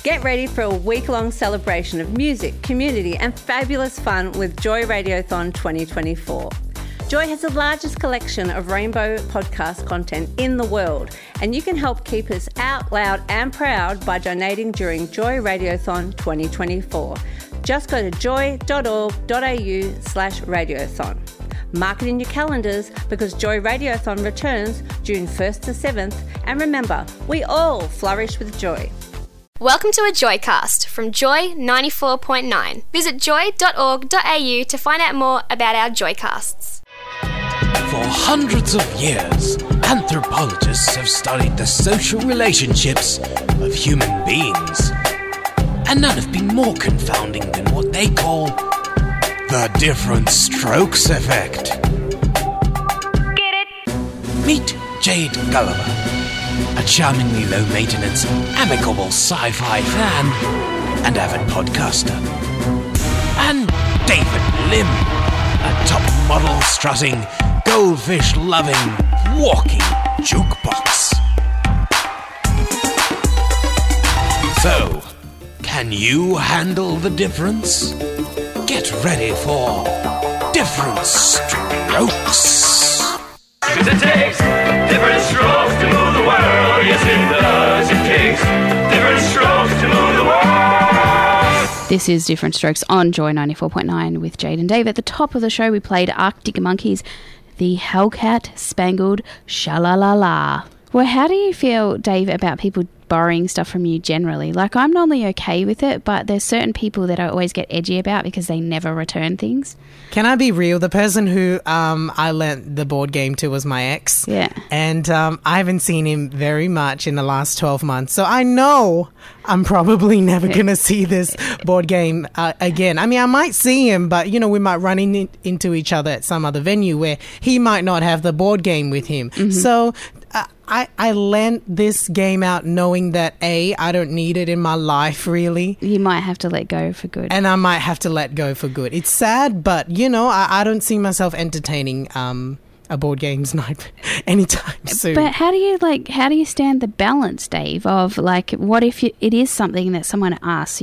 Get ready for a week-long celebration of music, community and fabulous fun with Joy Radiothon 2024. Joy has the largest collection of rainbow podcast content in the world, and you can help keep us out loud and proud by donating during Joy Radiothon 2024. Just go to joy.org.au/radiothon. Mark it in your calendars because Joy Radiothon returns June 1st to 7th, and remember, we all flourish with joy. Welcome to a Joycast from Joy 94.9. Visit joy.org.au to find out more about our Joycasts. For hundreds of years, anthropologists have studied the social relationships of human beings. And none have been more confounding than what they call the different strokes effect. Get it? Meet Jade Gulliver, a charmingly low-maintenance, amicable sci-fi fan and avid podcaster. And David Lim, a top-model strutting, goldfish-loving, walking jukebox. So, can you handle the difference? Get ready for Different Strokes. 'Cause it takes different strokes to move the world. Yes, it does. It takes different strokes to move the world. This is Different Strokes on Joy 94.9 with Jade and Dave. At the top of the show, we played Arctic Monkeys, the Hellcat Spangled Sha-La-La-La. Well, how do you feel, Dave, about people borrowing stuff from you generally? Like, I'm normally okay with it, but there's certain people that I always get edgy about because they never return things. Can I be real? The person who I lent the board game to was my ex. Yeah. And I haven't seen him very much in the last 12 months. So I know I'm probably never going to see this board game again. I mean, I might see him, but, you know, we might run into each other at some other venue where he might not have the board game with him. Mm-hmm. So I lent this game out knowing that, A, I don't need it in my life, really. You might have to let go for good. And I might have to let go for good. It's sad, but, you know, I don't see myself entertaining a board games night anytime soon. But how do you stand the balance, Dave, of, like, what if it is something that someone asks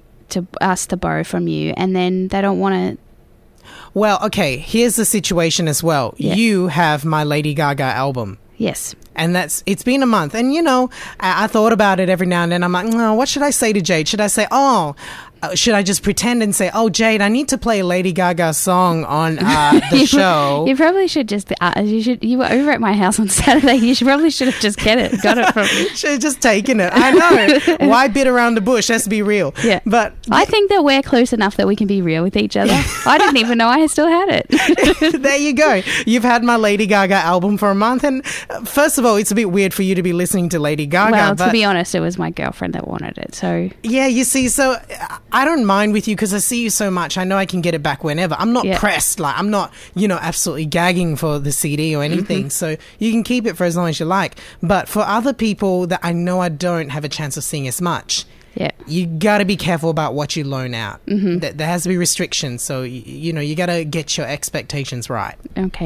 to borrow from you and then they don't want to? Well, okay, here's the situation as well. Yeah. You have my Lady Gaga album. Yes. And it's been a month. And, you know, I thought about it every now and then. I'm like, oh, what should I say to Jade? Should I say, should I just pretend and say, oh, Jade, I need to play a Lady Gaga song on the show? You probably should just, you were over at my house on Saturday. You probably should have just got it from me. Should have just taken it. I know. Why beat around the bush? Let's be real. Yeah. But I think that we're close enough that we can be real with each other. I didn't even know I still had it. There you go. You've had my Lady Gaga album for a month. And first of all, it's a bit weird for you to be listening to Lady Gaga. Well, to be honest, it was my girlfriend that wanted it. So yeah, you see, so I don't mind with you because I see you so much. I know I can get it back whenever. I'm not pressed. Like, I'm not, you know, absolutely gagging for the CD or anything. Mm-hmm. So you can keep it for as long as you like. But for other people that I know I don't have a chance of seeing as much, you got to be careful about what you loan out. Mm-hmm. There has to be restrictions. So, you know, you got to get your expectations right. Okay.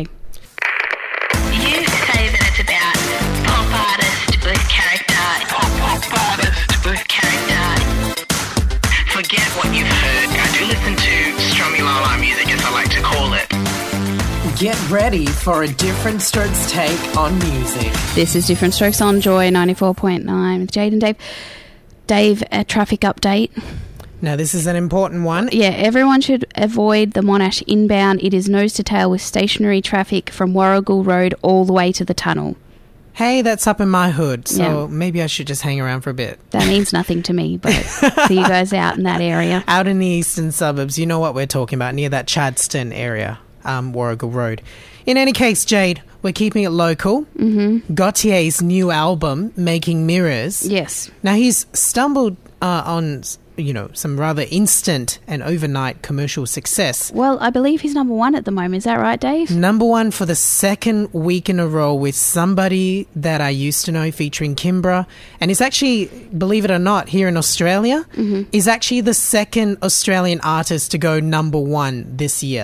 You say that it's about pop artist with character. Pop artist with character. Forget what you've heard. I do listen to Strummy-la-la music, as I like to call it. Get ready for a Different Strokes take on music. This is Different Strokes on Joy 94.9 with Jade and Dave. Dave, a traffic update. Now, this is an important one. Yeah, everyone should avoid the Monash inbound. It is nose to tail with stationary traffic from Warrigal Road all the way to the tunnel. Hey, that's up in my hood, so maybe I should just hang around for a bit. That means nothing to me, but for you guys out in that area. Out in the eastern suburbs, you know what we're talking about, near that Chadstone area, Warrigal Road. In any case, Jade, we're keeping it local. Mm-hmm. Gautier's new album, Making Mirrors. Yes. Now, he's stumbled on, you know, some rather instant and overnight commercial success. Well, I believe he's number one at the moment. Is that right, Dave? Number one for the second week in a row with Somebody That I Used to Know featuring Kimbra. And it's actually, believe it or not, here in Australia, is actually the second Australian artist to go number one this year.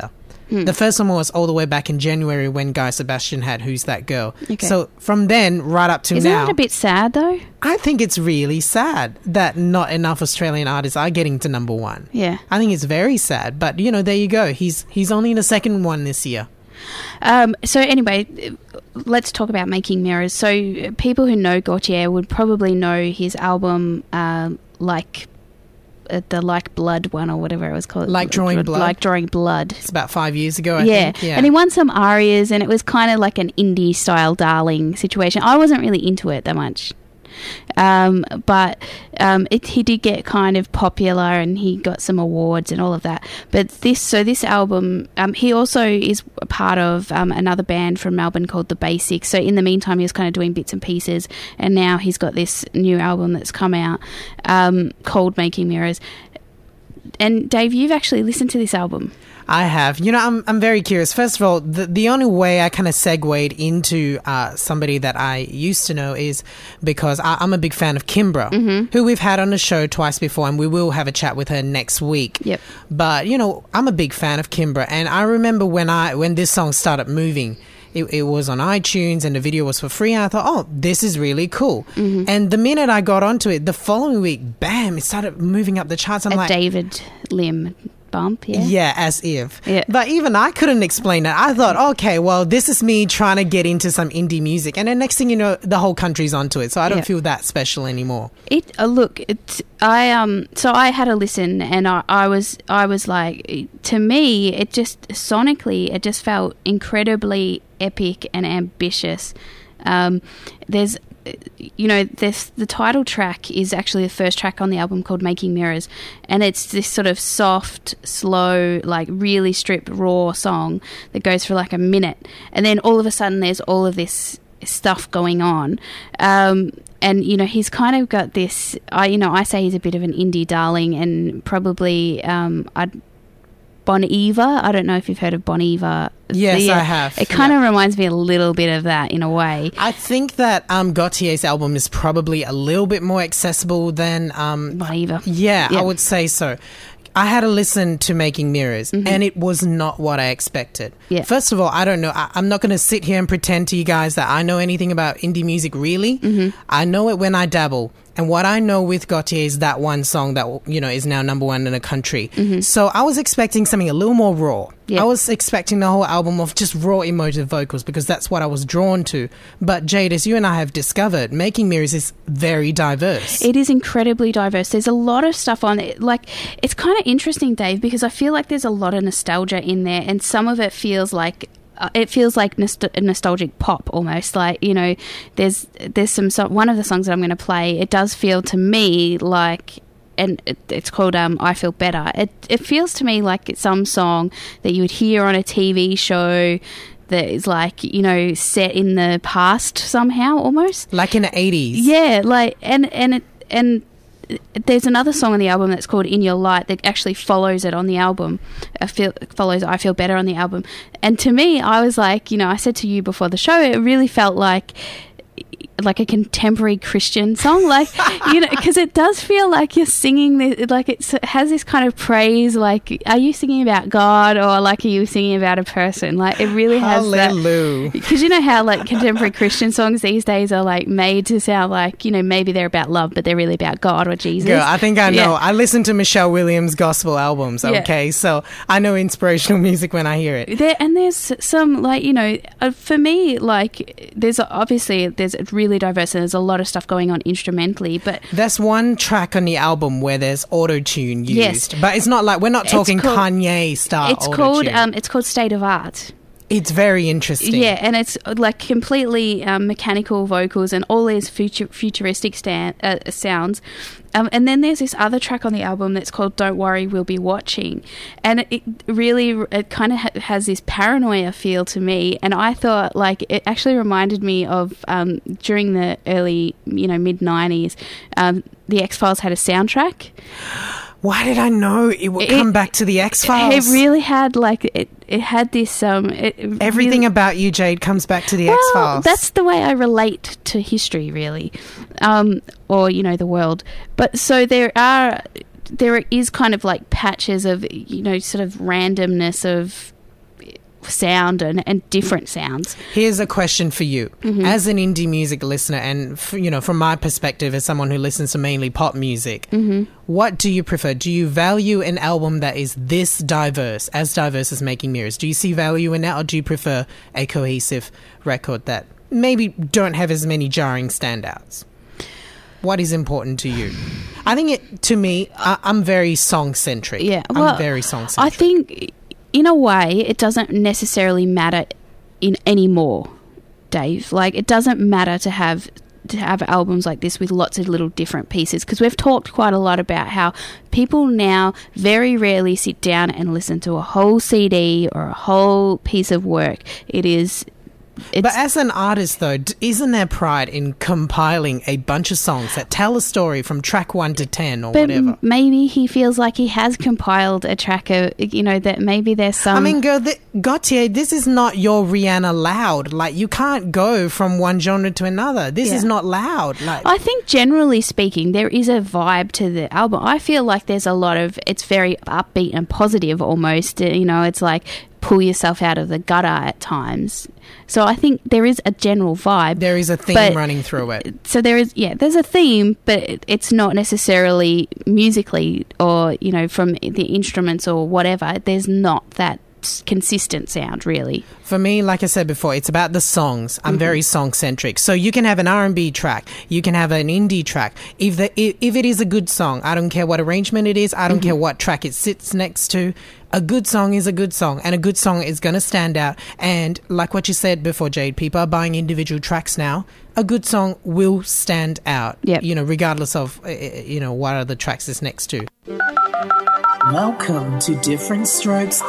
The first one was all the way back in January when Guy Sebastian had Who's That Girl. Okay. So from then right up to Isn't now, that a bit sad though? I think it's really sad that not enough Australian artists are getting to number one. Yeah. I think it's very sad, but you know, there you go. He's only in the second one this year. So anyway, let's talk about Making Mirrors. So people who know Gautier would probably know his album, Like Blood one or whatever it was called. Like Drawing Blood? Like Drawing Blood. It's about 5 years ago, I Yeah. think. Yeah. And he won some arias, and it was kind of like an indie style Darling situation. I wasn't really into it that much. But he did get kind of popular, and he got some awards and all of that. But this album, he also is a part of another band from Melbourne called The Basics. So in the meantime, he was kind of doing bits and pieces, and now he's got this new album that's come out called Making Mirrors. And Dave, you've actually listened to this album. I have. You know, I'm very curious. First of all, the only way I kind of segued into somebody that I used to know is because I'm a big fan of Kimbra, who we've had on the show twice before, and we will have a chat with her next week. Yep. But, you know, I'm a big fan of Kimbra, and I remember when this song started moving, it was on iTunes and the video was for free, and I thought, oh, this is really cool. And the minute I got onto it, the following week, bam, it started moving up the charts. I'm A like, David Lim bump, yeah? Yeah, as if. Yeah. But even I couldn't explain it. I thought, okay, well, this is me trying to get into some indie music. And then next thing you know, the whole country's onto it. So I don't feel that special anymore. So I had a listen, and I was like, to me, it just sonically, it just felt incredibly epic and ambitious. There's the title track is actually the first track on the album called Making Mirrors, and it's this sort of soft, slow, like really stripped, raw song that goes for like a minute, and then all of a sudden there's all of this stuff going on, and you know, he's kind of got this, I say he's a bit of an indie darling, and probably Bon Iver. I don't know if you've heard of Bon Iver. Yes, I have. It kind of reminds me a little bit of that in a way. I think that Gautier's album is probably a little bit more accessible than Bon Iver. Yeah, I would say so. I had to listen to Making Mirrors, and it was not what I expected. Yeah. First of all, I don't know. I'm not going to sit here and pretend to you guys that I know anything about indie music, really. I know it when I dabble. And what I know with Gautier is that one song that, you know, is now number one in the country. So I was expecting something a little more raw. Yeah. I was expecting the whole album of just raw emotive vocals, because that's what I was drawn to. But Jade, as you and I have discovered, Making Mirrors is very diverse. It is incredibly diverse. There's a lot of stuff on it. Like, it's kind of interesting, Dave, because I feel like there's a lot of nostalgia in there, and some of it feels like nostalgic pop almost. Like, you know, there's some one of the songs that I'm going to play, it does feel to me like, and it's called I Feel Better. It feels to me like it's some song that you would hear on a TV show that is like, you know, set in the past somehow, almost like in the 80s. Yeah, like and there's another song on the album that's called In Your Light that actually follows it on the album. Follows I Feel Better on the album. And to me, I was like, you know, I said to you before the show, it really felt like a contemporary Christian song, like, you know, because it does feel like you're singing this, like it has this kind of praise, like, are you singing about God, or like, are you singing about a person? Like, it really has Hallelujah. that, because you know how like contemporary Christian songs these days are like made to sound like, you know, maybe they're about love, but they're really about God or Jesus. Girl, I think I know. I listen to Michelle Williams gospel albums, okay? So I know inspirational music when I hear it. There's some, like, you know, for me, like, there's really diverse, and there's a lot of stuff going on instrumentally, but there's one track on the album where there's auto-tune used, but it's not like, we're not talking Kanye style. It's called State of Art. It's very interesting. Yeah, and it's like completely mechanical vocals and all these futuristic sounds. And then there's this other track on the album that's called Don't Worry, We'll Be Watching. And it kind of has this paranoia feel to me. And I thought, like, it actually reminded me of during the early, you know, mid-90s, the X-Files had a soundtrack. Why did I know it would come back to the X-Files? It really had, like, it had this... everything really, about you, Jade, comes back to the X-Files. That's the way I relate to history, really. Or, you know, the world. But so there is kind of like patches of, you know, sort of randomness of sound and different sounds. Here's a question for you. Mm-hmm. As an indie music listener and, from my perspective as someone who listens to mainly pop music, Mm-hmm. what do you prefer? Do you value an album that is this diverse as Making Mirrors? Do you see value in that, or do you prefer a cohesive record that maybe don't have as many jarring standouts? What is important to you? I think to me, I'm very song-centric. Yeah, I'm very song-centric. I think in a way it doesn't necessarily matter anymore, Dave. Like, it doesn't matter to have albums like this with lots of little different pieces, because we've talked quite a lot about how people now very rarely sit down and listen to a whole CD or a whole piece of work. But as an artist, though, isn't there pride in compiling a bunch of songs that tell a story from track 1 to 10 or whatever? Maybe he feels like he has compiled a track of, that maybe there's some... I mean, girl, Gautier, this is not your Rihanna Loud. Like, you can't go from one genre to another. This is not loud. Like, I think generally speaking, there is a vibe to the album. I feel like there's a lot of... It's very upbeat and positive almost. It's like... pull yourself out of the gutter at times. So I think there is a general vibe. There is a theme running through it. So there's a theme, but it's not necessarily musically or, from the instruments or whatever. There's not that consistent sound, really. For me, like I said before, it's about the songs. I'm very song-centric. So you can have an R&B track. You can have an indie track. If it is a good song, I don't care what arrangement it is. I don't care what track it sits next to. A good song is a good song, and a good song is going to stand out. And like what you said before, Jade, people are buying individual tracks now. A good song will stand out, regardless of, what other tracks it's next to. Welcome to Different Strokes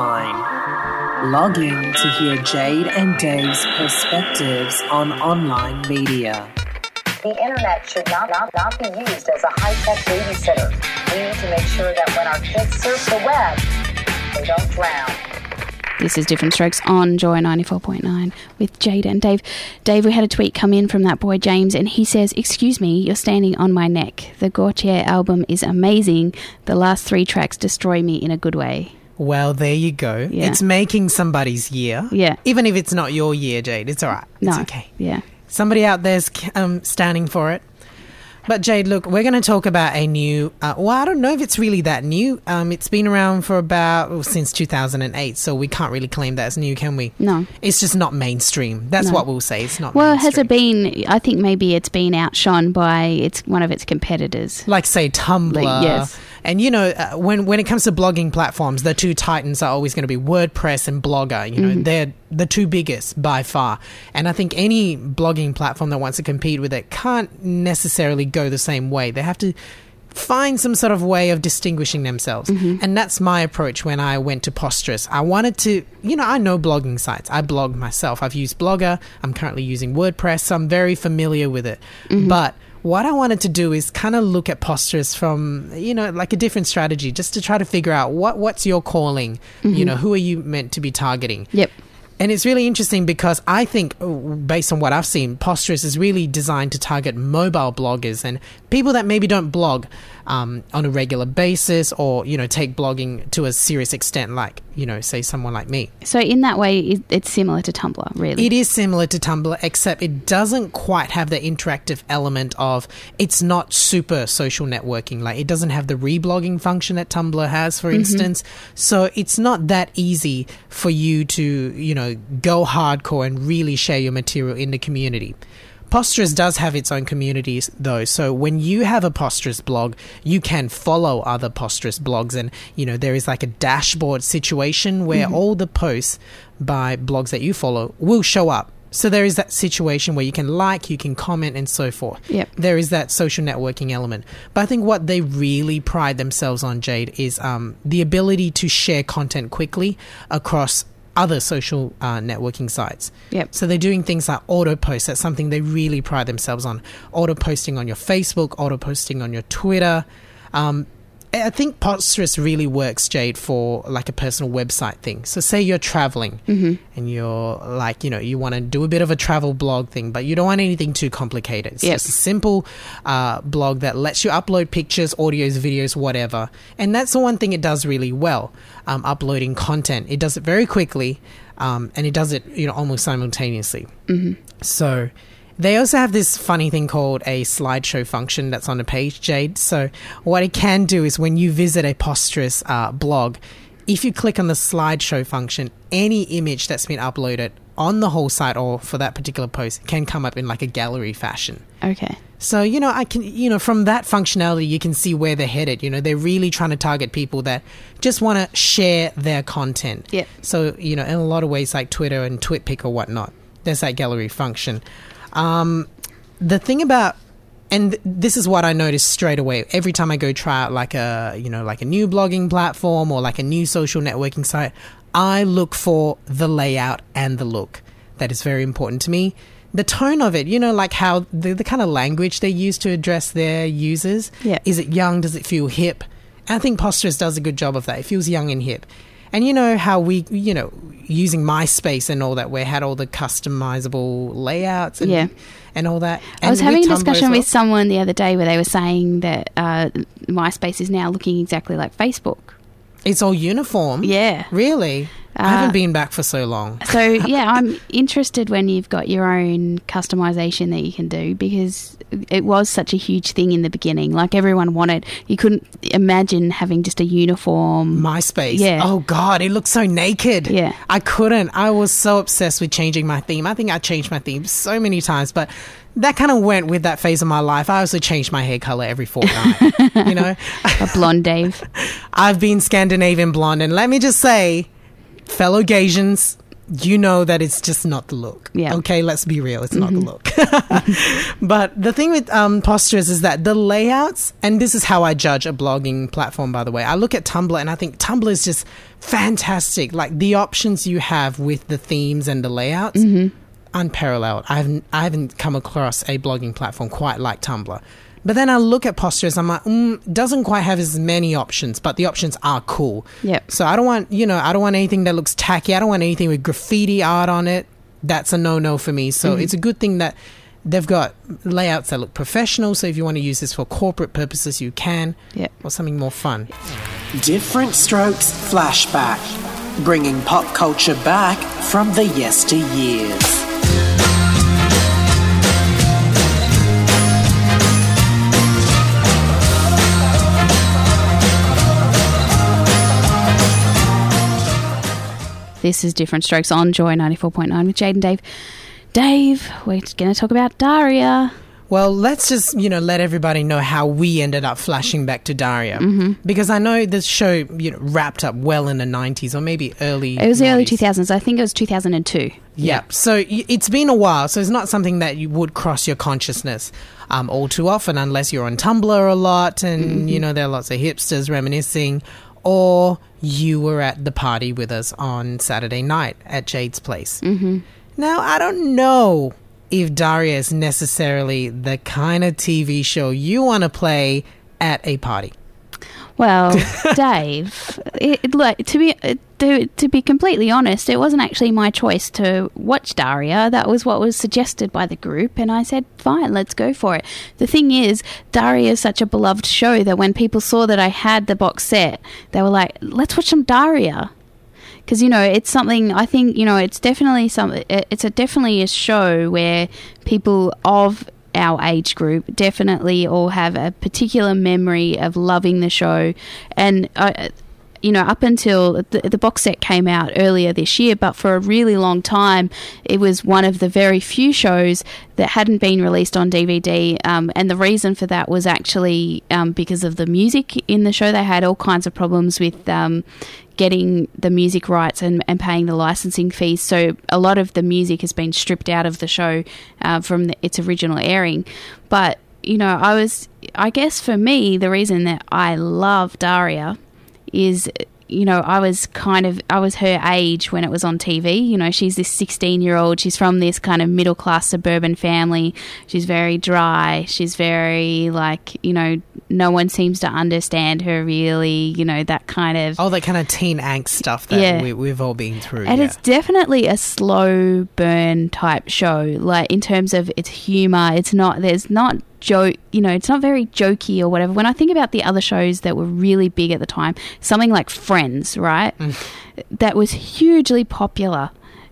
Online. Log in to hear Jade and Dave's perspectives on online media. The internet should not be used as a high-tech babysitter. We need to make sure that when our kids surf the web, they don't drown. This is Different Strokes on Joy 94.9 with Jade and Dave. Dave, we had a tweet come in from that boy James, and he says, "Excuse me, you're standing on my neck. The Gautier album is amazing. The last 3 tracks destroy me in a good way." Well, there you go. Yeah. It's making somebody's year. Yeah. Even if it's not your year, Jade, it's all right. It's okay. Yeah. Somebody out there's standing for it. But Jade, look, we're going to talk about a new, I don't know if it's really that new. It's been around for since 2008, so we can't really claim that as new, can we? No. It's just not mainstream. That's what we'll say. It's not mainstream. Has it been, I think maybe it's been outshone by one of its competitors. Like, say, Tumblr. Yes. And, when it comes to blogging platforms, the two titans are always going to be WordPress and Blogger. They're the two biggest by far. And I think any blogging platform that wants to compete with it can't necessarily go the same way. They have to find some sort of way of distinguishing themselves. And that's my approach when I went to Posterous. I wanted to, I know blogging sites. I blog myself. I've used Blogger. I'm currently using WordPress, so I'm very familiar with it. But what I wanted to do is kind of look at Posterous from, like a different strategy, just to try to figure out what's your calling, who are you meant to be targeting? Yep. And it's really interesting because I think, based on what I've seen, Posterous is really designed to target mobile bloggers and people that maybe don't blog on a regular basis or, take blogging to a serious extent like, say someone like me. So in that way, it's similar to Tumblr, really? It is similar to Tumblr, except it doesn't quite have the interactive element of, it's not super social networking. Like, it doesn't have the reblogging function that Tumblr has, for instance. So it's not that easy for you to, go hardcore and really share your material in the community. Posterous does have its own communities, though. So when you have a Posterous blog, you can follow other Posterous blogs. And, there is like a dashboard situation where all the posts by blogs that you follow will show up. So there is that situation where you can you can comment and so forth. Yep. There is that social networking element. But I think what they really pride themselves on, Jade, is the ability to share content quickly across other social networking sites. Yep. So they're doing things like auto posts. That's something they really pride themselves on. Auto posting on your Facebook, auto posting on your Twitter. I think Posterous really works, Jade, for like a personal website thing. So say you're traveling and you're like, you want to do a bit of a travel blog thing, but you don't want anything too complicated. It's just a simple blog that lets you upload pictures, audios, videos, whatever. And that's the one thing it does really well, uploading content. It does it very quickly. and it does it, almost simultaneously. So they also have this funny thing called a slideshow function that's on the page, Jade. So what it can do is when you visit a Posterous blog, if you click on the slideshow function, any image that's been uploaded on the whole site or for that particular post can come up in like a gallery fashion. Okay. So, I can, from that functionality, you can see where they're headed. They're really trying to target people that just want to share their content. Yeah. So, in a lot of ways like Twitter and TwitPic or whatnot, there's that gallery function. The thing about, and this is what I noticed straight away, every time I go try out like a new blogging platform or like a new social networking site, I look for the layout and the look. That is very important to me. The tone of it, like how the kind of language they use to address their users. Yeah. Is it young? Does it feel hip? And I think Posterous does a good job of that. It feels young and hip. And how we, using MySpace and all that, where it had all the customizable layouts and all that. And I was having a discussion well. with someone the other day where they were saying that MySpace is now looking exactly like Facebook. It's all uniform? Yeah. Really? I haven't been back for so long. So, yeah, I'm interested when you've got your own customization that you can do, because it was such a huge thing in the beginning. Like, everyone wanted, you couldn't imagine having just a uniform. MySpace. Yeah. Oh, God, it looked so naked. Yeah. I couldn't. I was so obsessed with changing my theme. I think I changed my theme so many times, but that kind of went with that phase of my life. I also changed my hair color every fortnight, A blonde Dave. I've been Scandinavian blonde, and let me just say, fellow Gaysians, that it's just not the look. Yeah. Okay, let's be real. It's not the look. But the thing with Posterous is that the layouts, and this is how I judge a blogging platform, by the way. I look at Tumblr and I think Tumblr is just fantastic. Like the options you have with the themes and the layouts, unparalleled. I haven't come across a blogging platform quite like Tumblr. But then I look at Posterous, I'm like, doesn't quite have as many options, but the options are cool. Yep. So I don't want, I don't want anything that looks tacky. I don't want anything with graffiti art on it. That's a no-no for me. So it's a good thing that they've got layouts that look professional. So if you want to use this for corporate purposes, you can. Yep. Or something more fun. Different Strokes Flashback, bringing pop culture back from the yesteryears. This is Different Strokes on Joy 94.9 with Jade and Dave. Dave, we're going to talk about Daria. Well, let's just, let everybody know how we ended up flashing back to Daria. Because I know this show, wrapped up well in the 90s or maybe early It was 90s. the early 2000s. I think it was 2002. Yeah. So it's been a while. So it's not something that you would cross your consciousness all too often unless you're on Tumblr a lot and, there are lots of hipsters reminiscing, or you were at the party with us on Saturday night at Jade's place. Now, I don't know if Daria is necessarily the kind of TV show you want to play at a party. Well, Dave, to be completely honest, it wasn't actually my choice to watch Daria. That was what was suggested by the group, and I said, fine, let's go for it. The thing is, Daria is such a beloved show that when people saw that I had the box set, they were like, let's watch some Daria. Because, it's something, I think, it's definitely definitely a show where people of our age group definitely all have a particular memory of loving the show. And up until the box set came out earlier this year, but for a really long time it was one of the very few shows that hadn't been released on DVD, and the reason for that was actually because of the music in the show. They had all kinds of problems with getting the music rights and paying the licensing fees, so a lot of the music has been stripped out of the show from its original airing. But I guess for me, the reason that I love Daria is, I was her age when it was on TV. She's this 16-year-old. She's from this kind of middle-class suburban family. She's very dry. She's very, no one seems to understand her really, that kind of... Oh, that kind of teen angst stuff that we've all been through. And it's definitely a slow burn type show, in terms of its humour. It's not joke, it's not very jokey or whatever. When I think about the other shows that were really big at the time, something like Friends, right? That was hugely popular.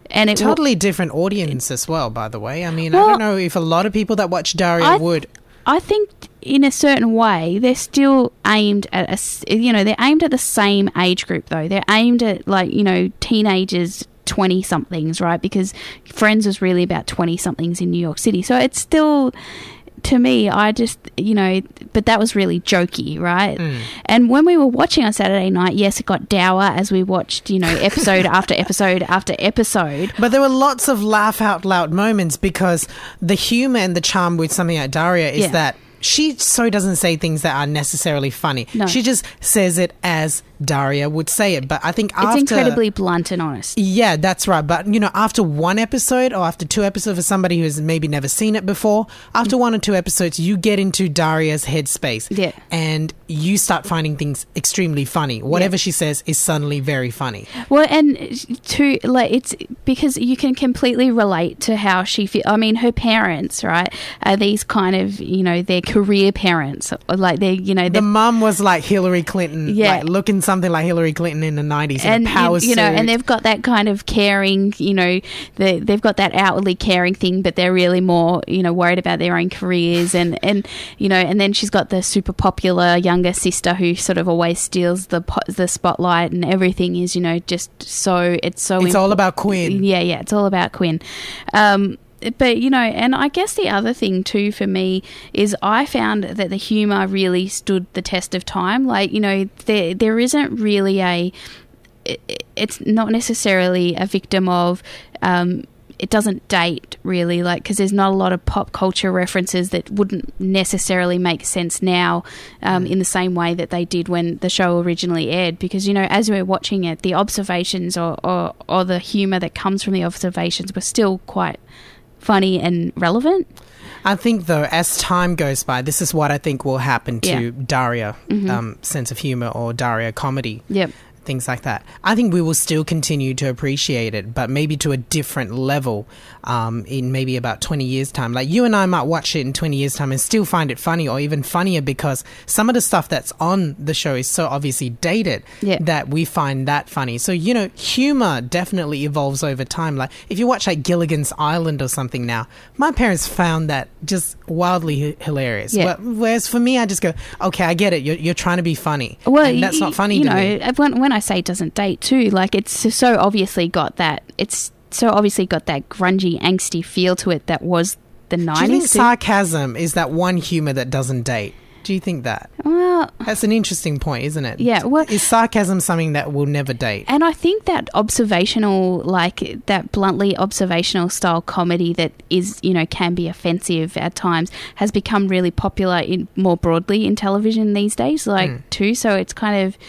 And it totally different audience as well, by the way. I mean, I don't know if a lot of people that watch Daria would. I think in a certain way they're still aimed at they're aimed at the same age group though. They're aimed at teenagers, 20-somethings, right? Because Friends was really about 20-somethings in New York City. So it's still, to me, I just, but that was really jokey, right? And when we were watching on Saturday night, yes, it got dour as we watched, episode after episode after episode. But there were lots of laugh out loud moments because the humour and the charm with something like Daria is that she doesn't say things that are necessarily funny. No. She just says it as Daria would say it. But I think it's incredibly blunt and honest. Yeah, that's right. But, after one episode or after two episodes for somebody who's maybe never seen it before, after one or two episodes, you get into Daria's headspace. Yeah. And you start finding things extremely funny. Whatever she says is suddenly very funny. Well, and it's because you can completely relate to how she feels. I mean, her parents, right, are these kind of, they're career parents. Like the mum was like Hillary Clinton, like looking something like Hillary Clinton in the 90s in a power suit. And they've got that kind of caring, they've got that outwardly caring thing, but they're really more, worried about their own careers and then she's got the super popular younger sister who sort of always steals the spotlight, and everything is, it's all about Quinn. Yeah, it's all about Quinn. But, and I guess the other thing too for me is I found that the humour really stood the test of time. Like, there isn't really it's not necessarily a victim of, it doesn't date really, like, because there's not a lot of pop culture references that wouldn't necessarily make sense now in the same way that they did when the show originally aired. Because, as we were watching it, the observations or the humour that comes from the observations were still quite funny and relevant. I think, though, as time goes by, this is what I think will happen to Daria sense of humour or Daria comedy. Yep. Things like that. I think we will still continue to appreciate it, but maybe to a different level in maybe about 20 years' time. Like, you and I might watch it in 20 years' time and still find it funny or even funnier because some of the stuff that's on the show is so obviously dated that we find that funny. So, humour definitely evolves over time. Like, if you watch like Gilligan's Island or something now, my parents found that just wildly hilarious. Yeah. Whereas for me, I just go, okay, I get it. You're trying to be funny. Well, and that's not funny to me. When I say it doesn't date too, like, it's so obviously got that grungy, angsty feel to it that was the 90s. Do you think sarcasm is that one humour that doesn't date? Do you think that? Well, that's an interesting point, isn't it? Yeah. Well, is sarcasm something that will never date? And I think that observational, like that bluntly observational style comedy that is, can be offensive at times, has become really popular more broadly in television these days, too. So it's kind of,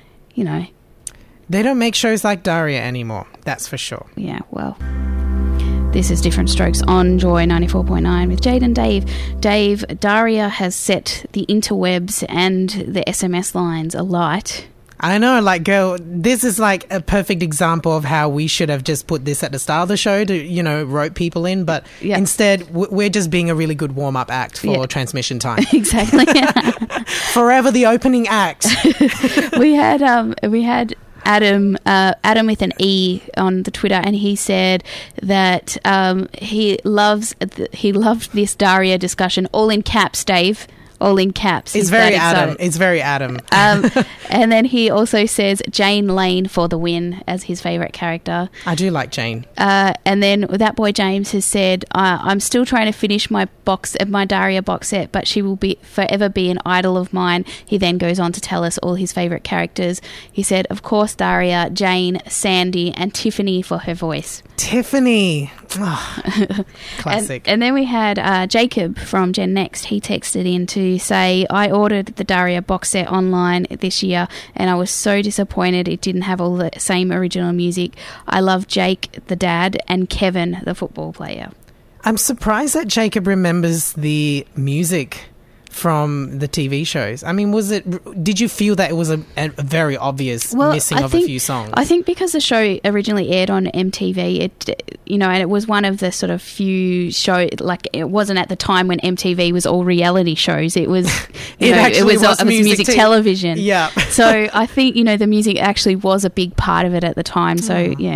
They don't make shows like Daria anymore, that's for sure. Yeah, well, this is Different Strokes on Joy 94.9 with Jade and Dave. Dave, Daria has set the interwebs and the SMS lines alight. I know, like, girl, this is like a perfect example of how we should have just put this at the start of the show to, rope people in. But instead, we're just being a really good warm-up act for transmission time. Exactly. Forever the opening act. We had Adam with an E on the Twitter, and he said that he loved this Daria discussion, all in caps, Dave. All in caps. It's very Adam. It's very Adam. And then he also says Jane Lane for the win as his favourite character. I do like Jane. And then that boy James has said, I'm still trying to finish my Daria box set, but she will forever be an idol of mine. He then goes on to tell us all his favourite characters. He said, of course, Daria, Jane, Sandy, and Tiffany for her voice. Tiffany. Oh, classic. And then we had Jacob from Gen Next. He texted in to say, I ordered the Daria box set online this year and I was so disappointed it didn't have all the same original music. I love Jake, the dad, and Kevin, the football player. I'm surprised that Jacob remembers the music from the TV shows. I mean, did you feel that it was a very obvious missing of a few songs? I think because the show originally aired on MTV, and it was one of the sort of few shows, like, it wasn't at the time when MTV was all reality shows. It was, it was music television. Yeah. So I think, the music actually was a big part of it at the time. So, yeah.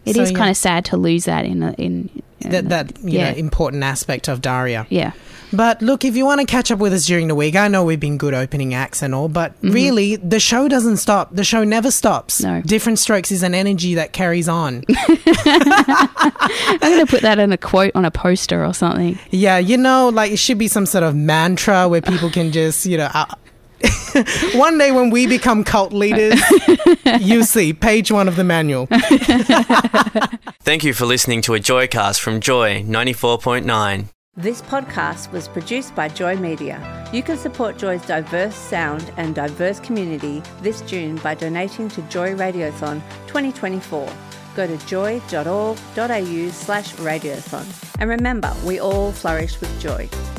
It is kind of sad to lose that in that you know, important aspect of Daria. Yeah. But look, if you want to catch up with us during the week, I know we've been good opening acts and all, but really, the show doesn't stop. The show never stops. No. Different Strokes is an energy that carries on. I'm going to put that in a quote on a poster or something. Yeah, you know, like it should be some sort of mantra where people can just, you know... one day when we become cult leaders, you see, page 1 of the manual. Thank you for listening to a Joycast from Joy 94.9. This podcast was produced by Joy Media. You can support Joy's diverse sound and diverse community this June by donating to Joy Radiothon 2024. Go to joy.org.au/radiothon. And remember, we all flourish with joy.